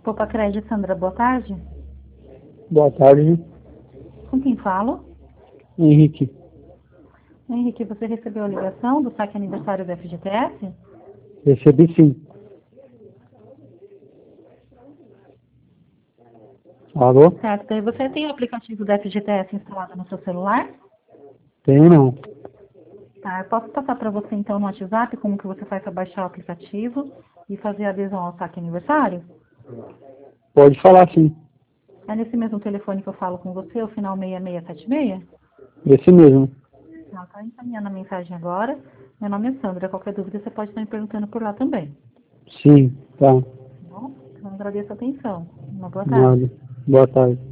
Poupa Crédito, Sandra, boa tarde. Boa tarde, Com quem falo? Henrique. Henrique, você recebeu a ligação do saque aniversário do FGTS? Recebi sim. Alô? Certo, e você tem o aplicativo do FGTS instalado no seu celular? Tenho não. Tá, eu posso passar para você então no WhatsApp como que você faz para baixar o aplicativo e fazer a adesão ao saque aniversário? Pode falar sim. É nesse mesmo telefone que eu falo com você, o final 6676? Esse mesmo. Tá encaminhando a mensagem agora. Meu nome é Sandra. Qualquer dúvida você pode estar me perguntando por lá também. Sim, tá. Tá bom? Então agradeço a atenção. Uma boa tarde. Nada. Boa tarde.